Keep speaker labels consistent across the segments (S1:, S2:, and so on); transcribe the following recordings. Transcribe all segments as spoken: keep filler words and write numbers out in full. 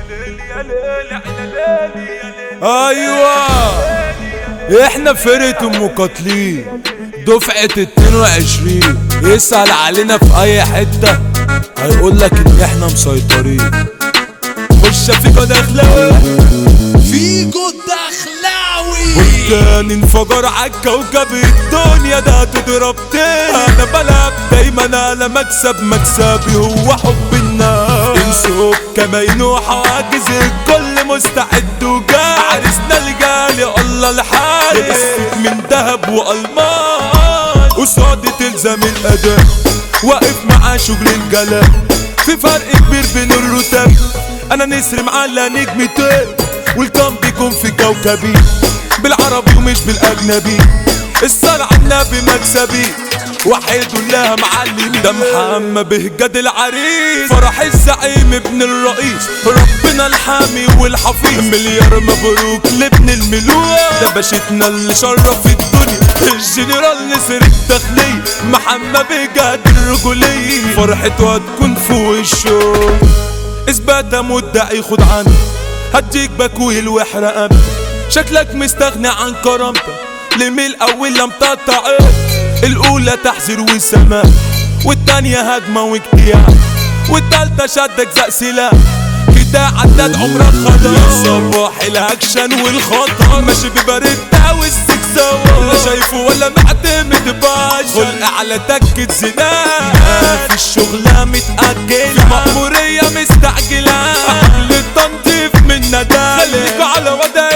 S1: ايوه احنا فرقة المقاتلين دفعة اتنين وعشرين. يسأل علينا في اي حتة هيقولك ان احنا مسيطرين. خش فيكو دخلاوي
S2: فيكو دخلاوي
S1: والتاني انفجر عالكوكب. الدنيا ده تضرب تاني. انا بلعب دايما على مكسب، مكسبي هو حب الناس. انسوك كمان وحواجز الكل مستعد وجاي. عرسنا الجالي الله الحالي لبست من دهب والمان. قصادي تلزم الاداء واقف مع شغل الجلال. في فرق كبير بين الرتب. انا نسر معلى نجمتين والكم بيكون في كوكبي. بالعربي ومش بالاجنبي. الصلاة على النبي مكسبي وحيد لها معلمين. ده محمد بهجد العريس فرح الزعيم ابن الرئيس. ربنا الحامي والحفيظ. مليار مبروك لابن الملوك. ده باشتنا اللي شرف الدنيا الجنرال نسر الداخلية. محمد بهجد الرجولية فرحته هتكون فوق الشوق. اثبات مدعي خد عني هديك بكويل واحرق. شكلك مستغني عن كرامتك لميل اول لم تقطع. الاولى تحذير وسماح والتانية هجمة واجتياح والتالتة شد اجزاء سلاح. كده عداد عمرك خلاص. صباح الاكشن والخطر ماشي ببردة والسكسوار. لا شايفه ولا معتمد باش خلق على تكة زناق. في الشغلة متأجلة في مأمورية مستعجلة. قبل التنظيف من ندى خليك على وضع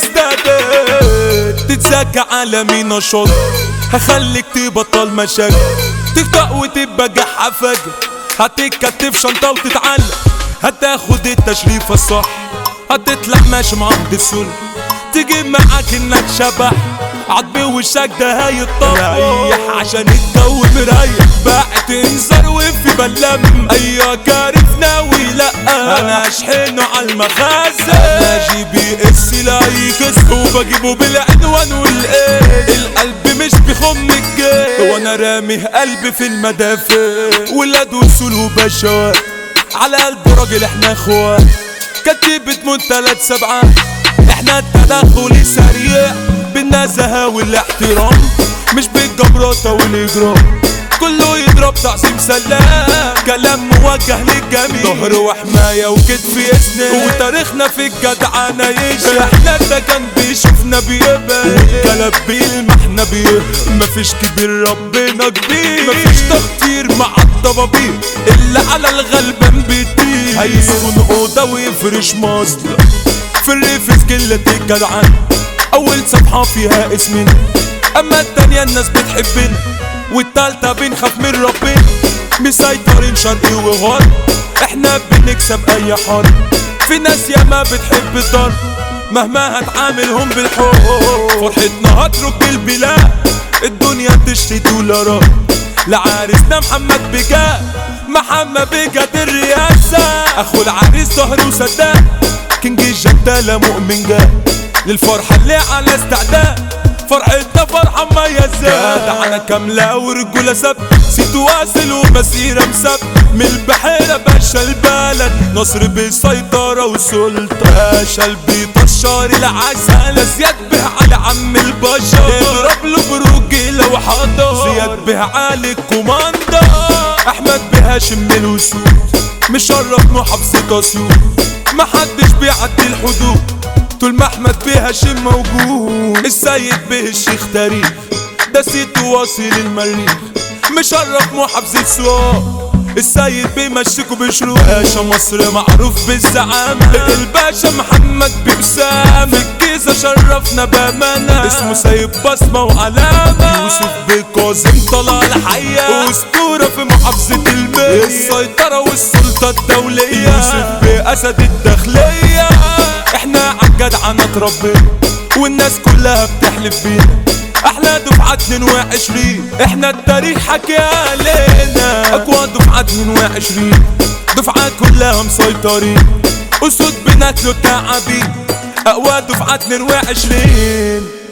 S1: الاستعداد. تتذاكى على مين نشاط هخليك تبطل مشاكل. تفتق وتبقى جحا فجر. هتتكتف شنطة وتتعلق. هتاخد التشريف الصح. هتطلع ماشي مع عبد السل. تجيب معاك انك شبح عضبي وشك ده هيتطبق. ريح عشان الجو مريح. باعت انذار وفي بلم. ايوه كارف ناوي لا انا اشحنه على المخازن. انا جي بي اس لا يكس وبجيبه بالعنوان والايه. القلب مش بيخم الجيش وانا رامي قلبي في المدافع. ولاد وصول وبشوات على قلب راجل احنا اخوات. كتيبة من تلات سبعات. احنا التدخل سريع بالنزاهة والاحترام مش بالجبروتة والاجرام. كله يضرب تعظيم سلام. كلام موجه للجميع. ظهر وحماية وكتف يسند وتاريخنا في الجدعنة يشهد. احنا ده كان بيشوفنا بيقبل والكلام بيلمحنا بيه. مفيش كبير ربنا كبير. مفيش تخطير مع الضبابير اللي على الغلبان بيطير. هيسكن اوضة ويفرش مصدر في الريف سكلة الجدعان. اول صفحة فيها اسمنا اما التانية الناس بتحبنا والتالتة بنخاف من ربنا. مسيطرين شرقي وغرب احنا بنكسب اي حرب. في ناس ياما بتحب الضرب مهما هتعاملهم بالحب. فرحتنا هترك البلاد الدنيا تشتري دولارات. لعريسنا محمد بجاد محمد بجاد الرئاسة. اخو العريس ظهر وصدق كينج الجدالة مؤمن جاد. للفرحة اللي على استعداد فرحتنا فرحة مميزة. جدعنة كاملة ورجولة سب. سيت واصل ومسيرة مسب. من البحيرة باشا البلد نصر بسيطرة وسلطة. باشا البيطشار العسل زياد به على عم البشر. اضرب له برجيلة وحضر. زياد به علي الكوماندا. احمد به هاشم الوسود مشرف محافظة اسيوط. محدش بيعدي الحدود طول ما احمد بيه هاشم موجود. السيد بيه الشيخ تاريخ ده سيت واصل المريخ. مشرف محافظة سوق. السيد بيه مشيكوا بشروق. باشا مصر معروف بالزعامة. الباشا محمد ببسام. الجيزة شرفنا بامانة. اسمه سايب بصمة وعلامة. يوسف بيه كاظم طلع الحياة واسطورة في محافظة المنيا. السيطرة والسلطة الدولية. يوسف بيه اسد الداخلية. احنا عالجدعنة اتربينا والناس كلها بتحلف بينا. احلى دفعة اتنين وعشرين. احنا التاريخ حكي علينا. اقوى دفعة اتنين وعشرين. دفعة كلها مسيطرين. اسود بناكلوا التعابين. اقوى دفعة اتنين وعشرين.